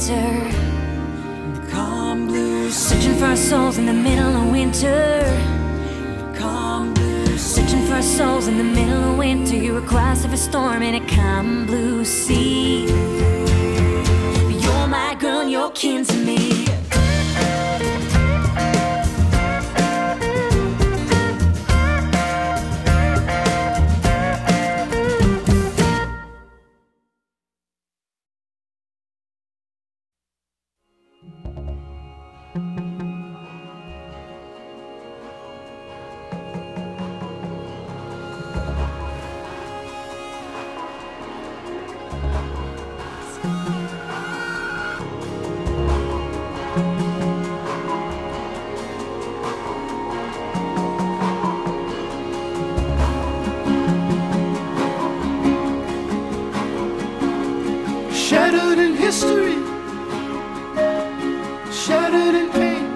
winter. The calm blue sea. Searching for our souls in the middle of winter. The calm blue sea. Searching for our souls in the middle of winter. You're a cross of a storm in a calm blue sea. You're my girl and you're kin to me. Shattered in history, shattered in pain.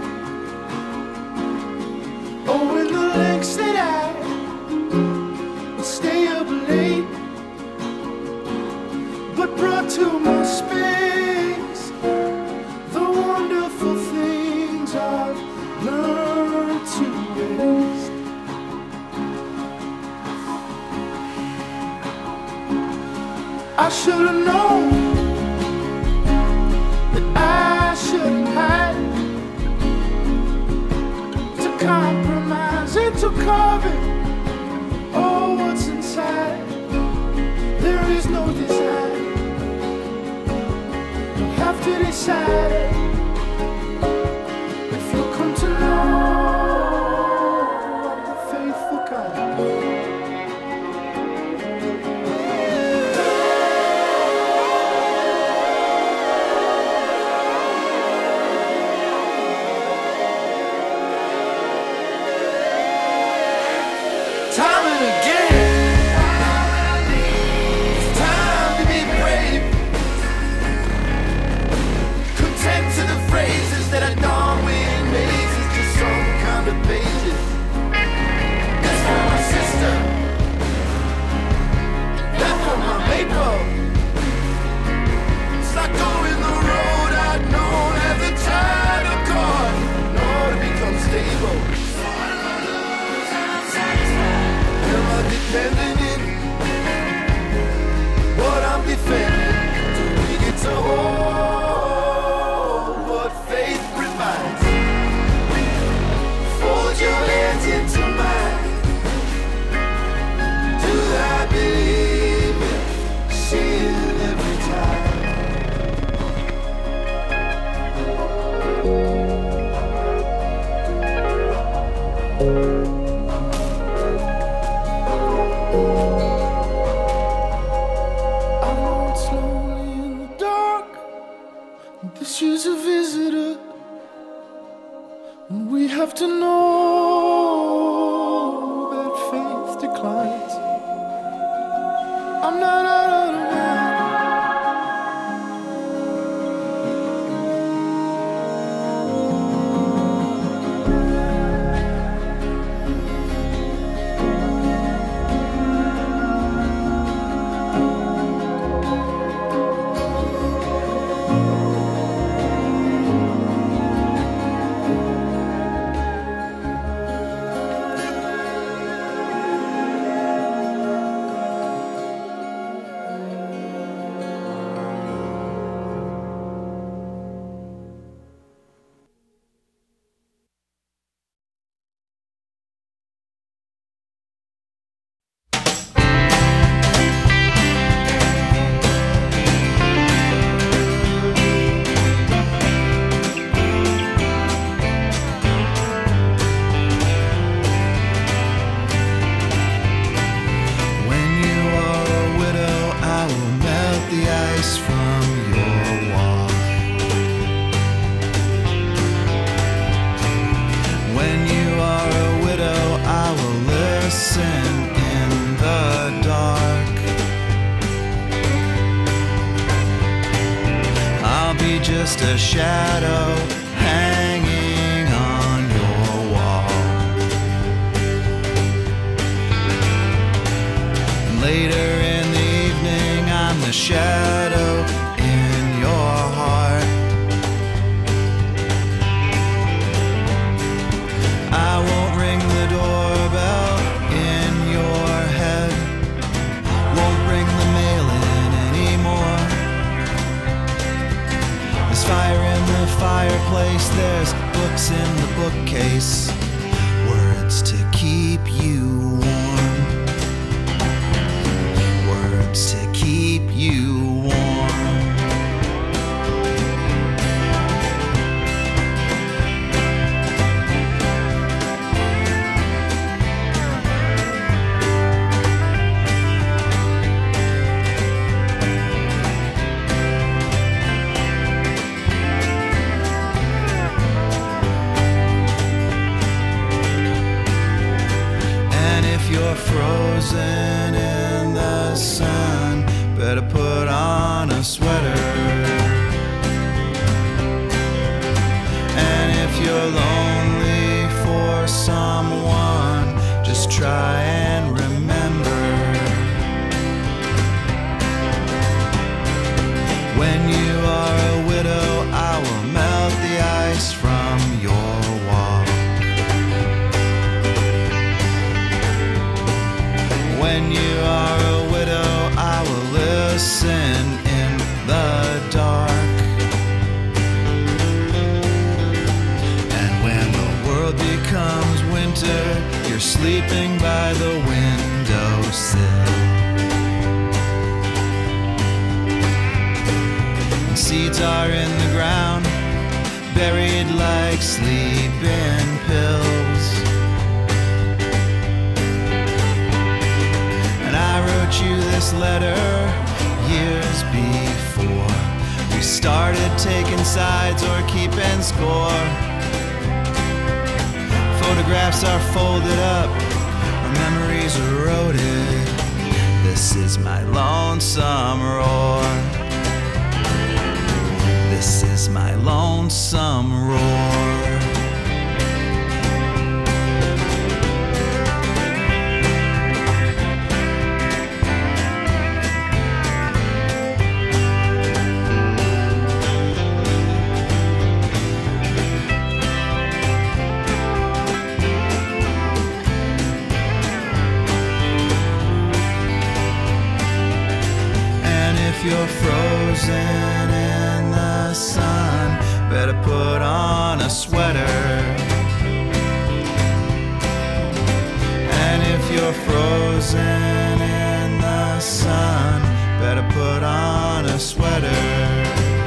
Oh, in the lengths that I would stay up late, but brought to my space the wonderful things I've learned to waste. I should have known I shouldn't hide, to compromise and to carve it. Oh, what's inside? There is no design. You'll have to decide if you'll come to know the faithful kind. Time and again, it's time to be brave. Content to the phrases that I don't win mazes, just some kind of pages. That's for my sister, that for my maple. It's like going the road I'd known as a child of God, nor to become stable. Defending it, what I'm defending, we get to hold what faith provides. Fold your hands into mine. Do I believe it? See it every time. She's a visitor, and we have to know that faith declines. I'm not out of the just a shadow hanging on your wall. Later in the evening, I'm the shadow in your heart. place, there's books in the bookcase, words to keep you warm, words to keep you warm. Frozen in the sun, better put on a sweater. And if you're lonely for someone, just try and remember, when you are a widow, I will melt the ice from your wall. When you are a widow, I will listen in the dark. And when the world becomes winter, you're sleeping by the windowsill. And seeds are in the ground, buried like sleeping pills. I wrote you this letter years before we started taking sides or keeping score. Photographs are folded up, our memories eroded. This is my lonesome roar. This is my lonesome roar. If you're frozen in the sun, better put on a sweater. And if you're frozen in the sun, better put on a sweater.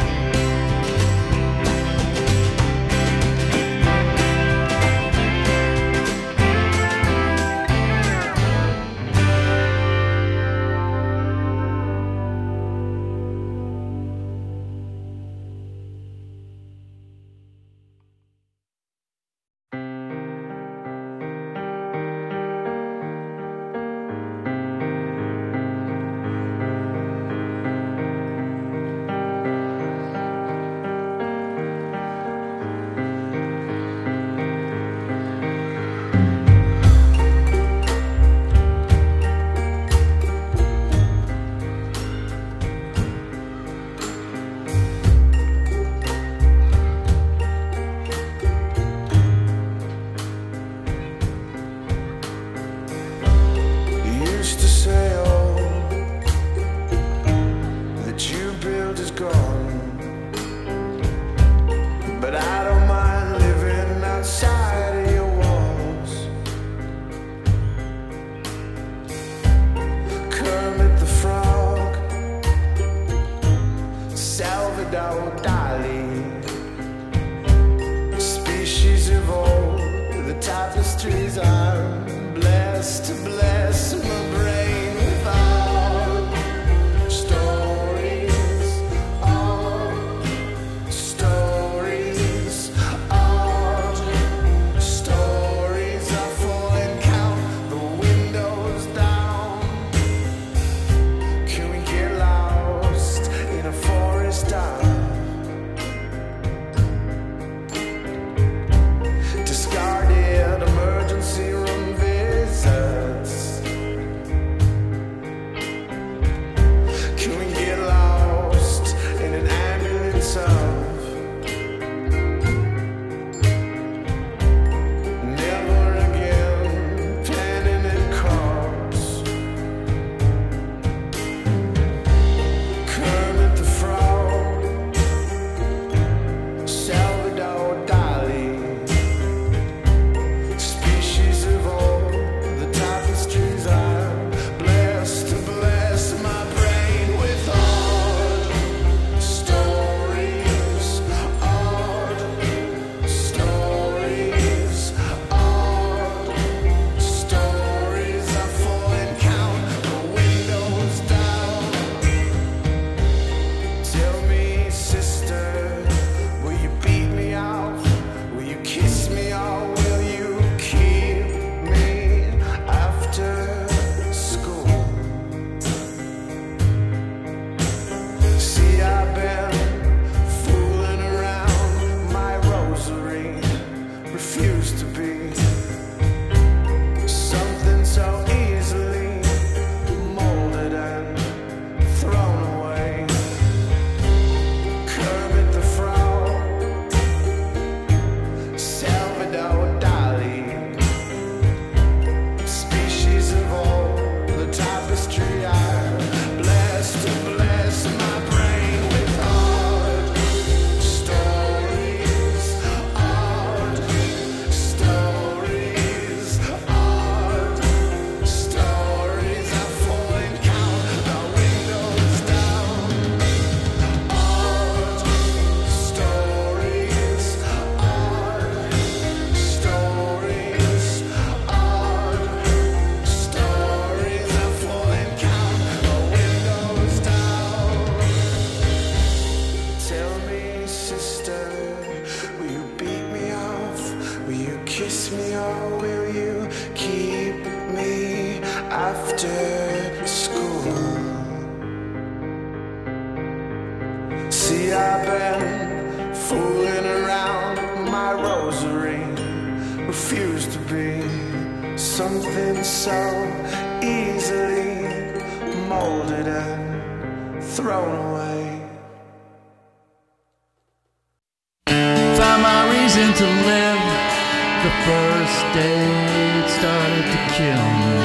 Tapestries I'm blessed to bless my brain with all stories are full and count the windows down. Can we get lost in a forest town? Discarded emergency room visits. kiss me or will you keep me after school? See, I've been fooling around with my rosary, refuse to be something so easily molded and thrown away. Found my reason to live. The first day it started to kill me.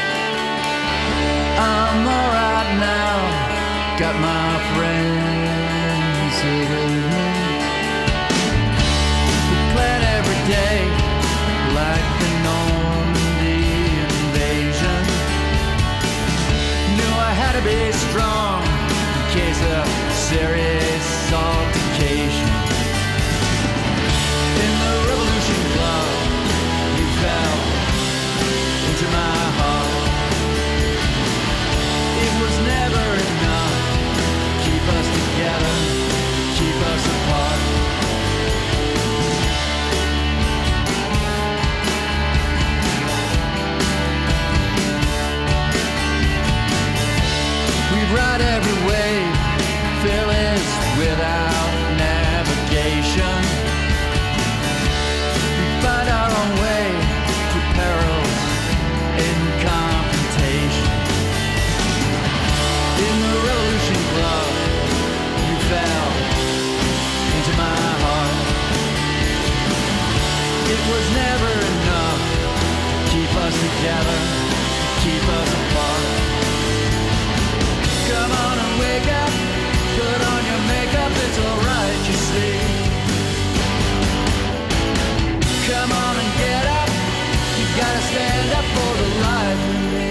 I'm alright now, got my friends here with me. We plan every day like the Normandy invasion. Knew I had to be strong in case of serious altercation. In the revolution club, you fell into my heart. It was never enough to keep us together, keep us apart. We ride every wave, fearless without navigation. Find our own way to perils in confrontation. In the revolution club, you fell into my heart. It was never enough to keep us together, to keep us apart. Come on and wake up, put on your makeup, it's alright, you see. Come on and get up, you gotta stand up for the life in me.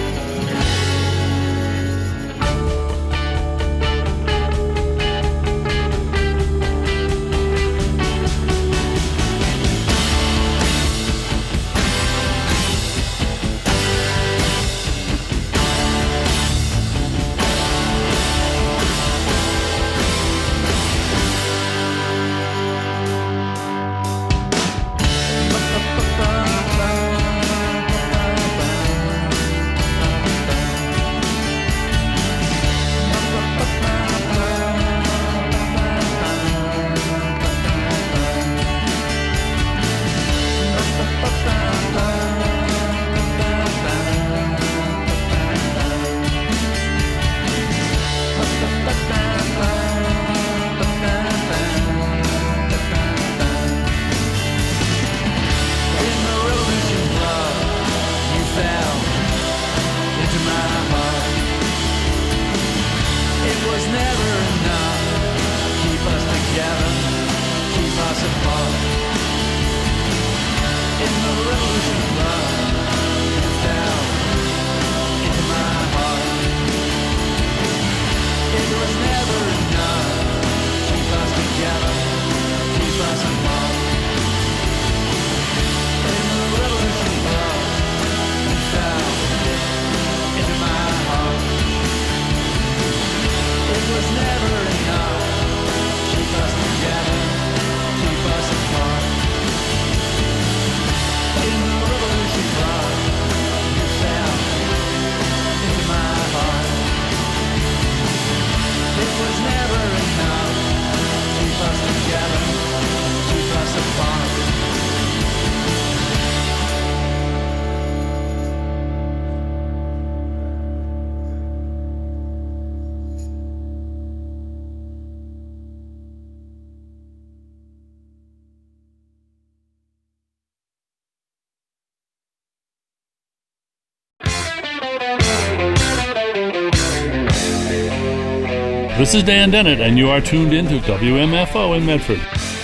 This is Dan Dennett, and you are tuned into WMFO in Medford.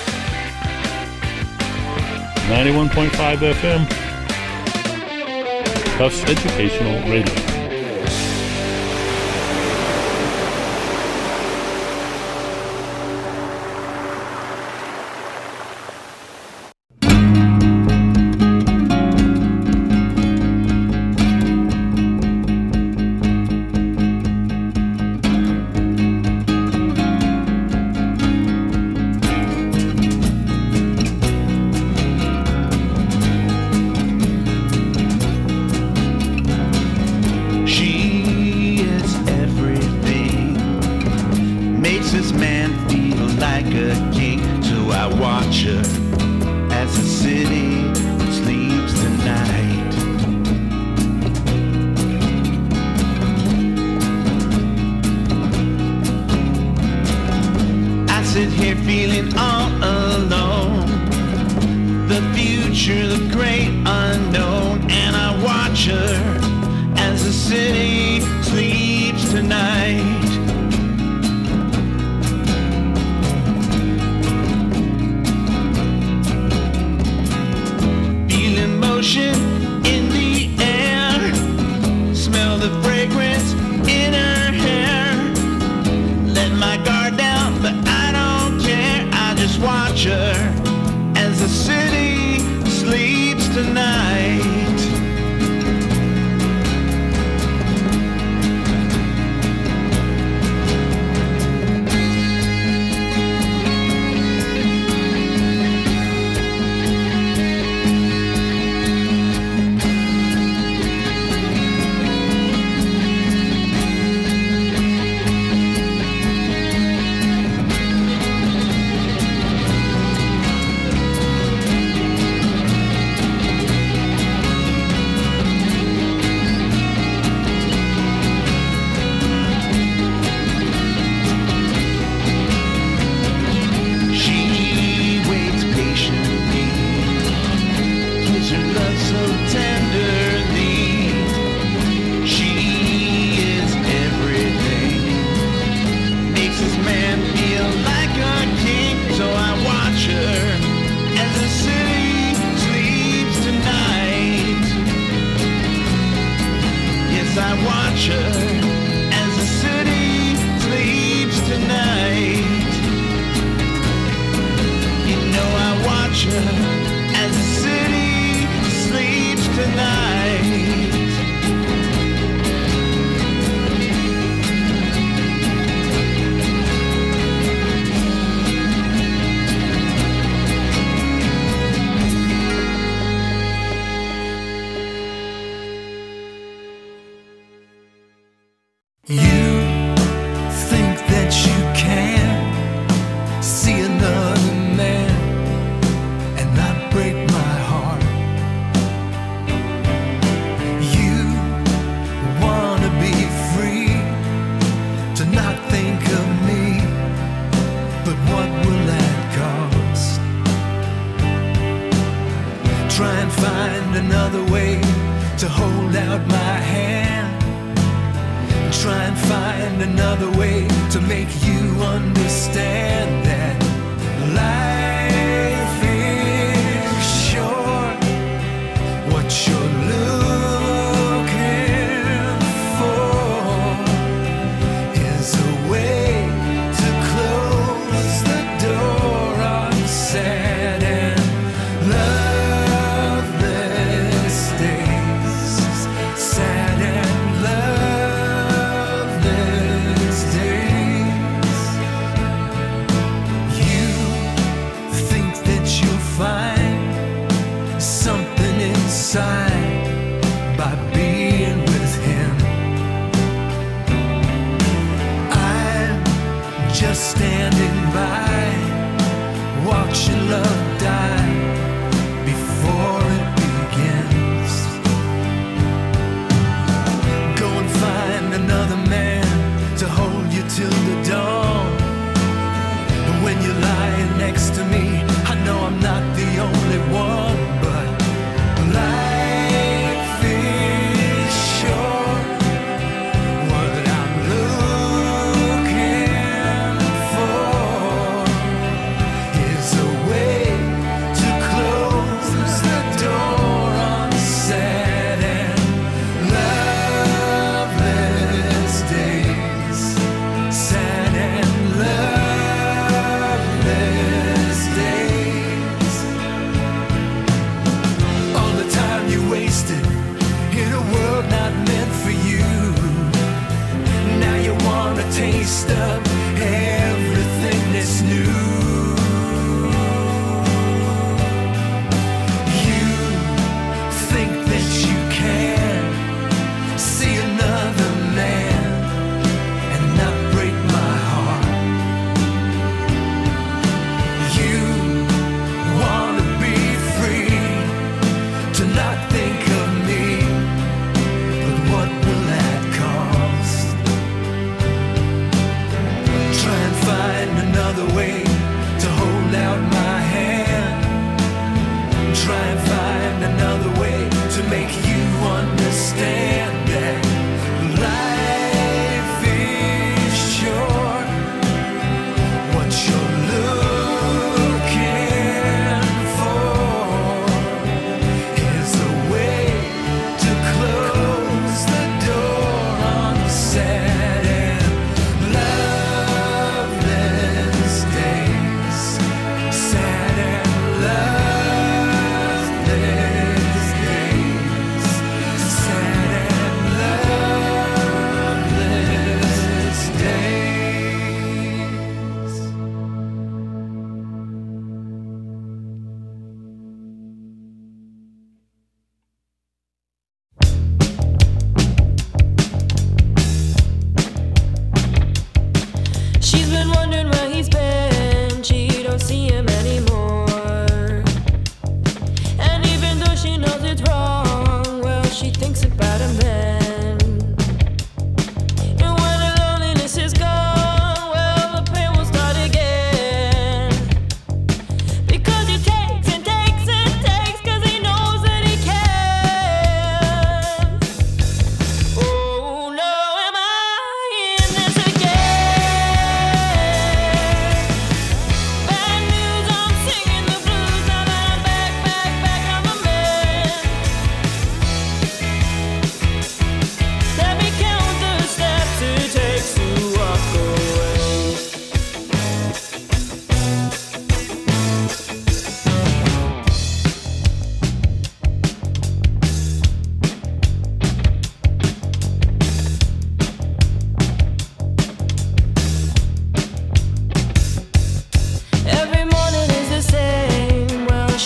91.5 FM, Tufts Educational Radio. venture the great unknown, and I watch her as the city sleeps tonight. Feel emotion in the air, smell the fragrance in her hair. Let my guard down, but I don't care. I just watch her as the city sleeps tonight.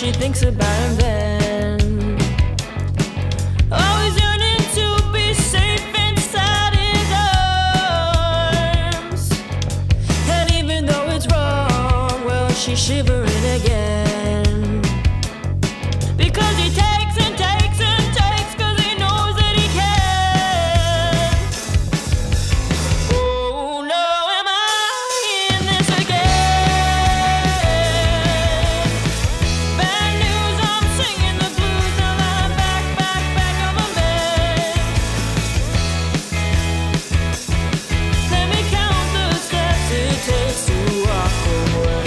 she thinks about him then. Always yearning to be safe inside his arms. And even though it's wrong, well, she's shivering again. Because he takes and takes and takes, 'cause he knows that he can. Oh no, am I in this again? Bad news, I'm singing the blues, now that I'm back on my bed. Let me count the steps it takes to walk away.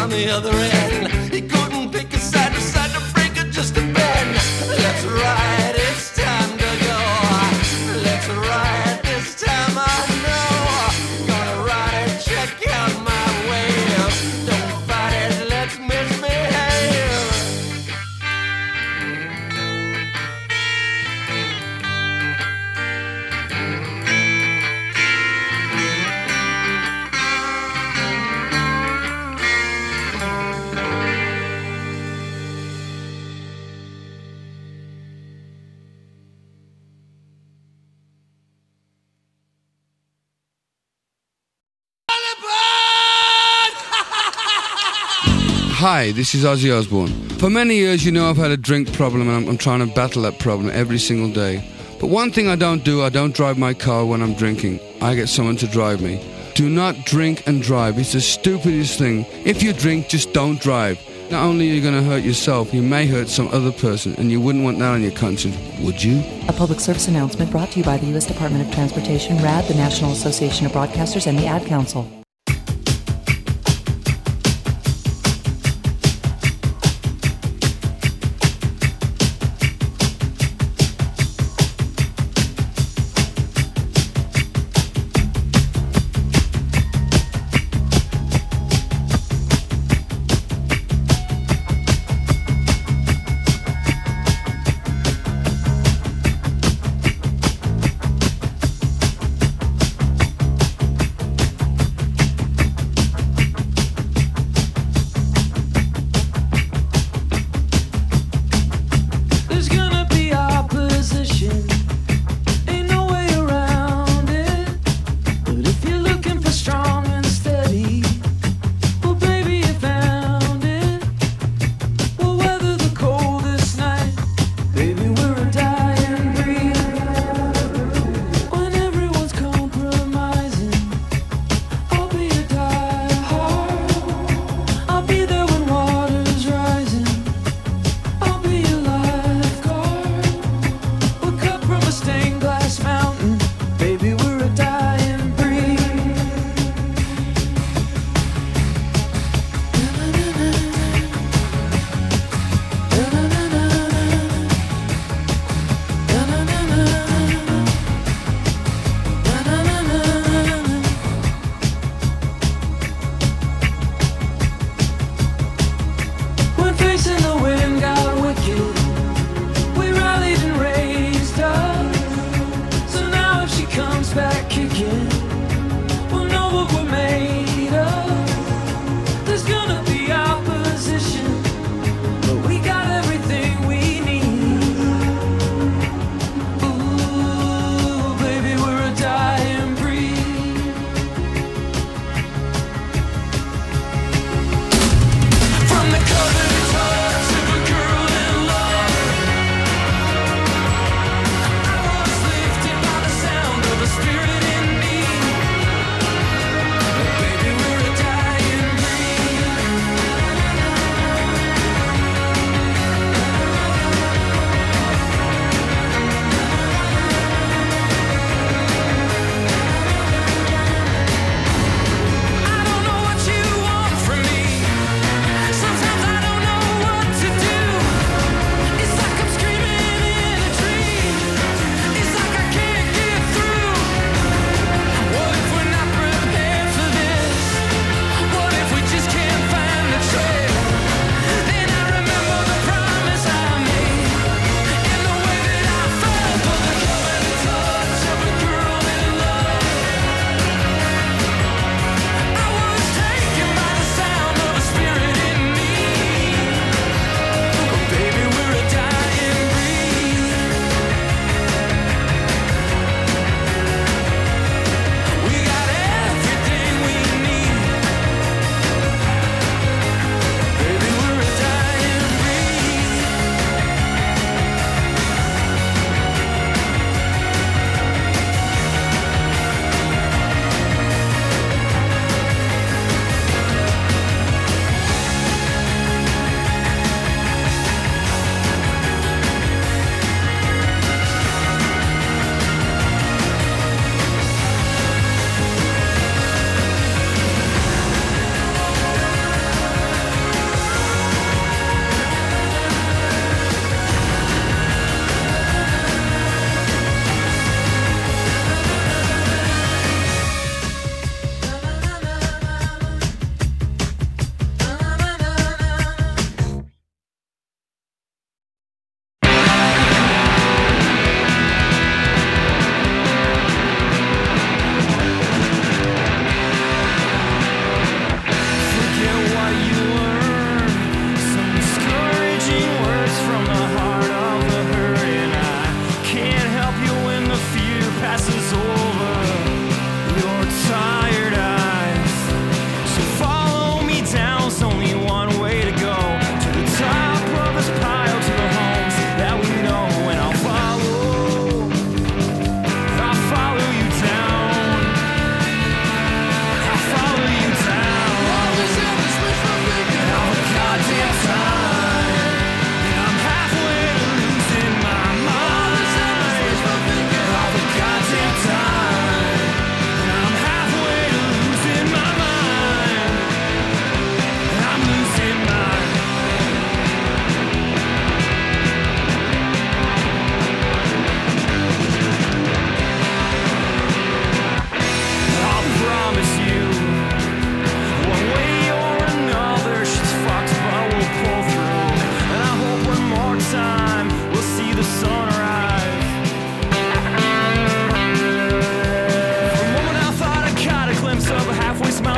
on the other end. He couldn't pick a side, decided to break it just a bend. Let's ride, it's time to go. Let's ride, this time I know. Gonna ride and check out my wave. Don't fight it, let's misbehave. Hi, this is Ozzy Osbourne. For many years, you know I've had a drink problem and I'm trying to battle that problem every single day. But one thing I don't drive my car when I'm drinking. I get someone to drive me. Do not drink and drive. It's the stupidest thing. If you drink, just don't drive. Not only are you going to hurt yourself, you may hurt some other person, and you wouldn't want that on your conscience, would you? A public service announcement brought to you by the U.S. Department of Transportation, RAD, the National Association of Broadcasters, and the Ad Council.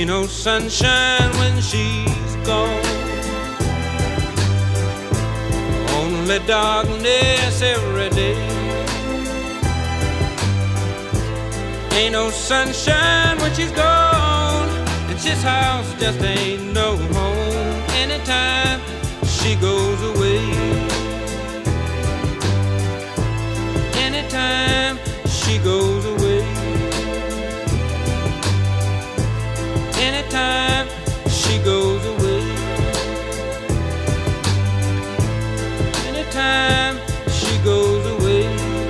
Ain't no sunshine when she's gone. Only darkness every day. Ain't no sunshine when she's gone. And this house just ain't no home anytime she goes away. Anytime she goes away. Anytime she goes away. Anytime she goes away.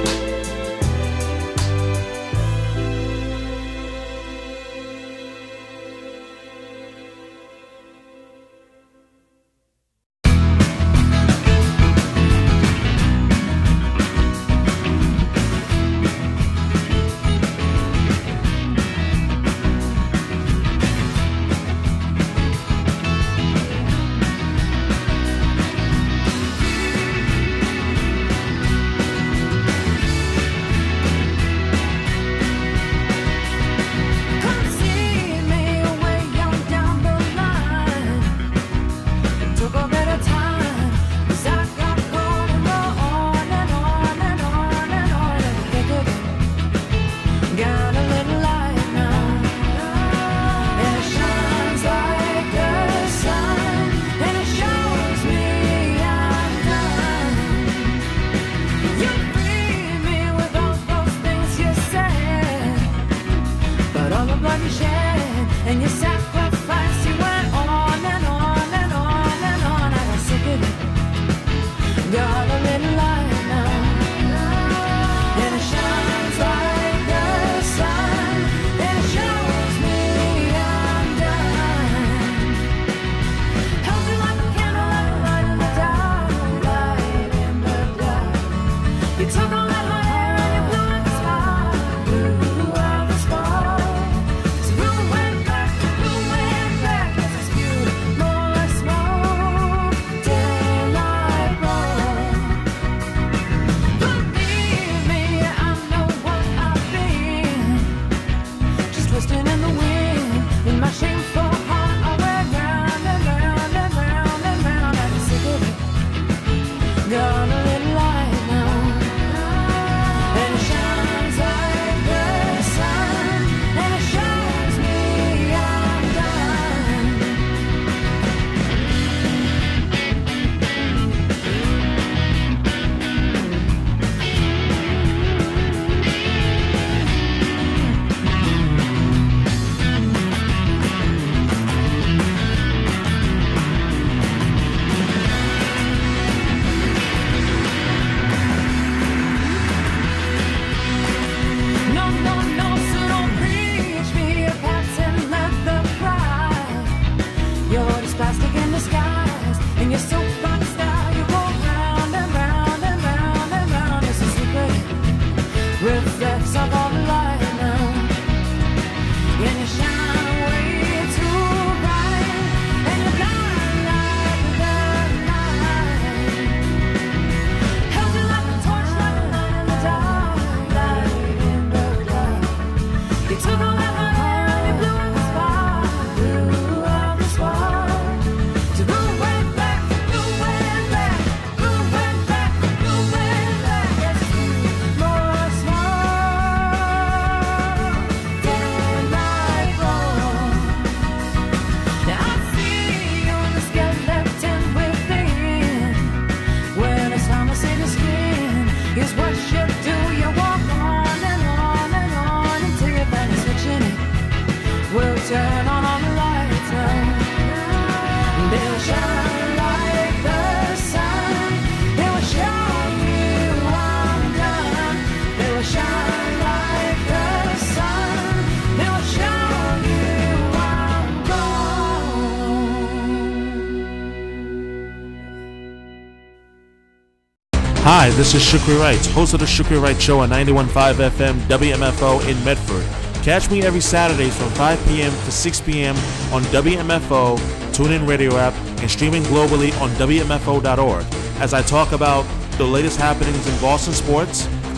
Hi, this is Shukri Wright, host of the Shukri Wright Show on 91.5 FM WMFO in Medford. Catch me every Saturdays from 5 p.m. to 6 p.m. on WMFO, TuneIn Radio app, and streaming globally on WMFO.org as I talk about the latest happenings in Boston sports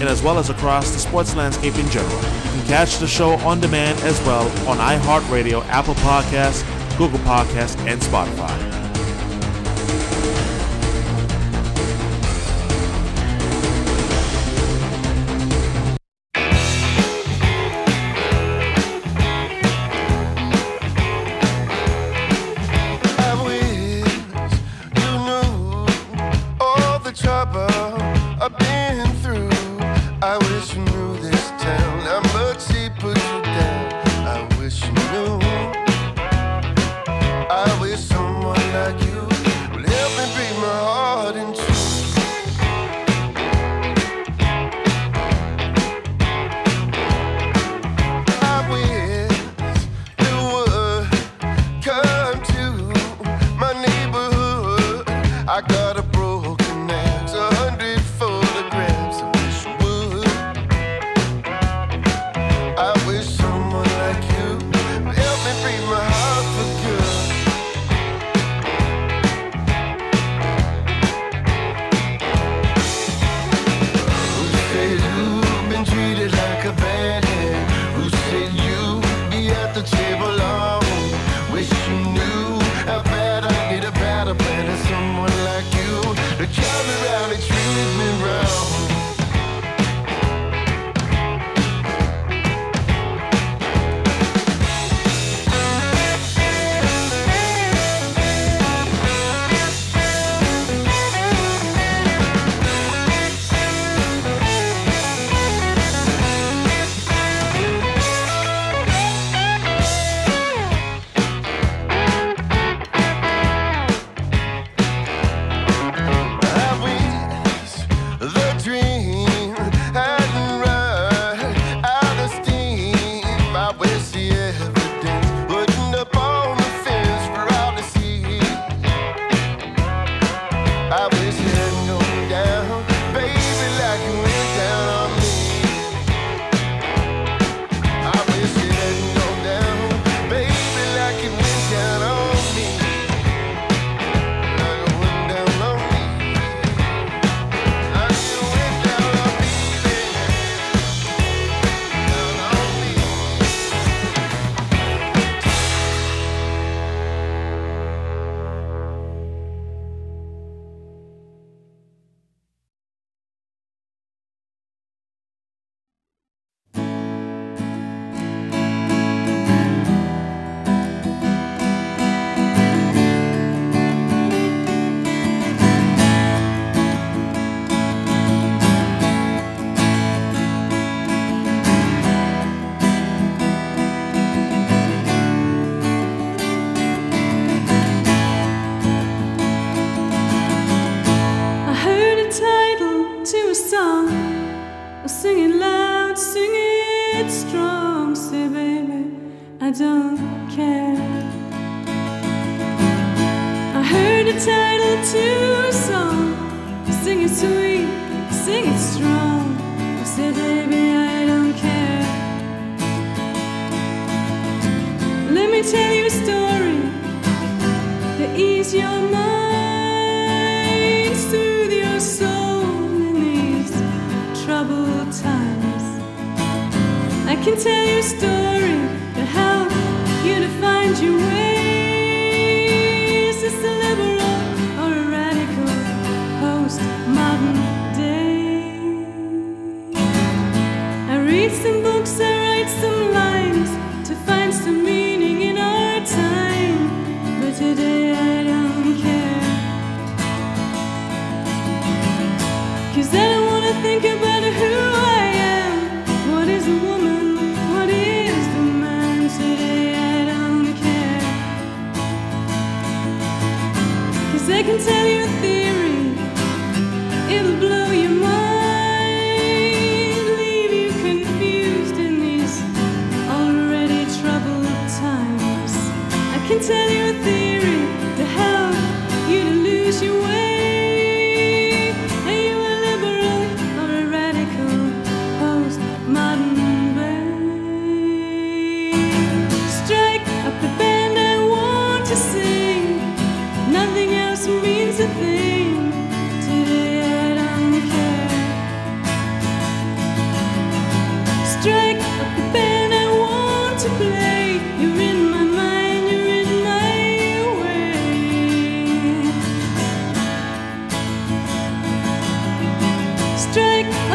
and as well as across the sports landscape in general. You can catch the show on demand as well on iHeartRadio, Apple Podcasts, Google Podcasts, and Spotify.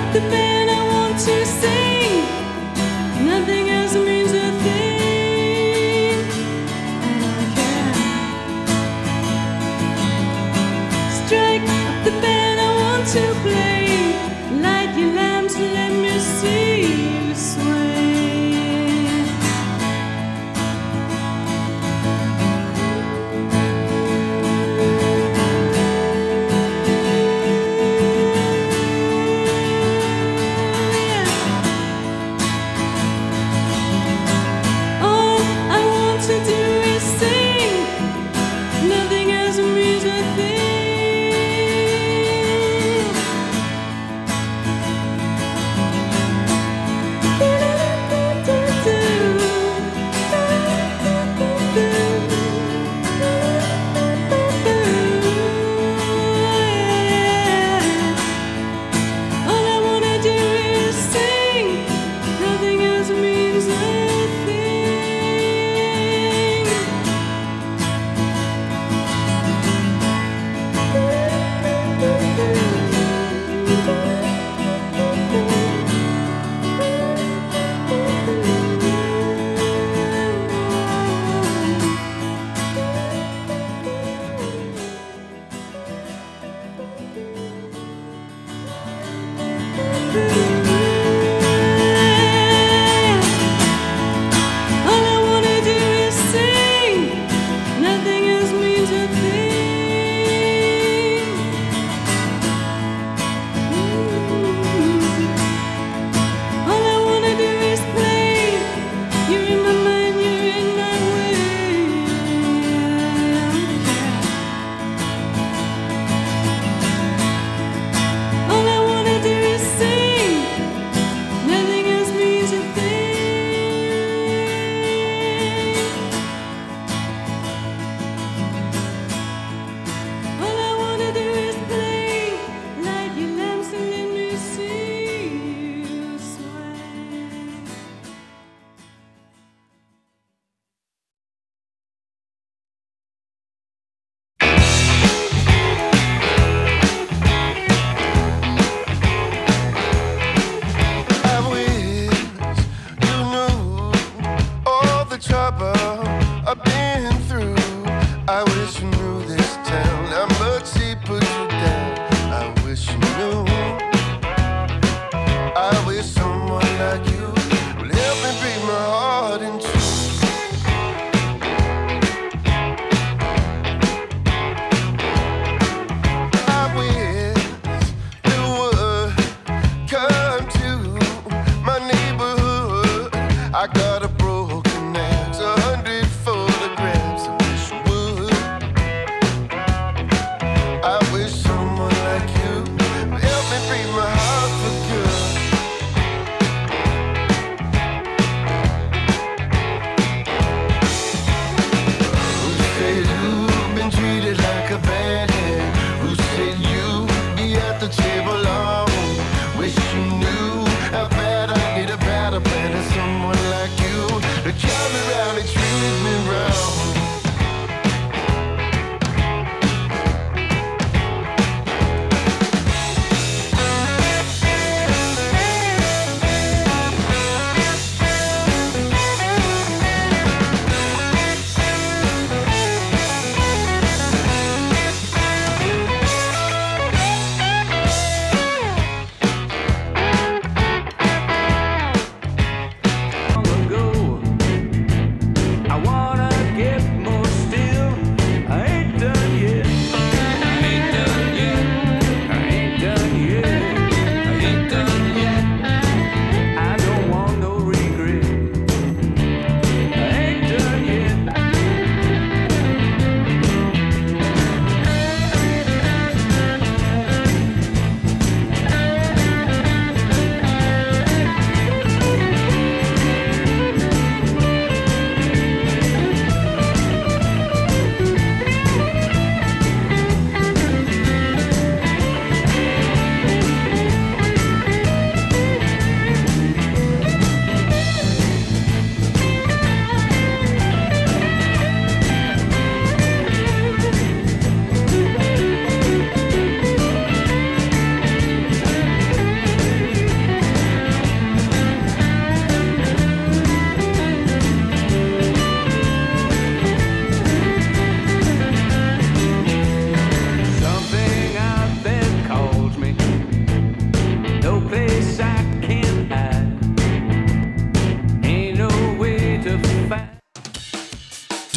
got a broken axe, 100 photographs. I wish you would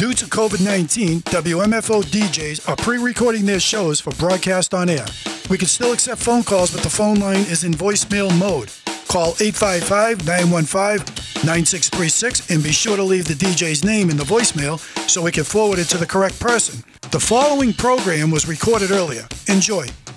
Due to COVID-19, WMFO DJs are pre-recording their shows for broadcast on air. We can still accept phone calls, but the phone line is in voicemail mode. Call 855-915-9636 and be sure to leave the DJ's name in the voicemail so we can forward it to the correct person. The following program was recorded earlier. Enjoy.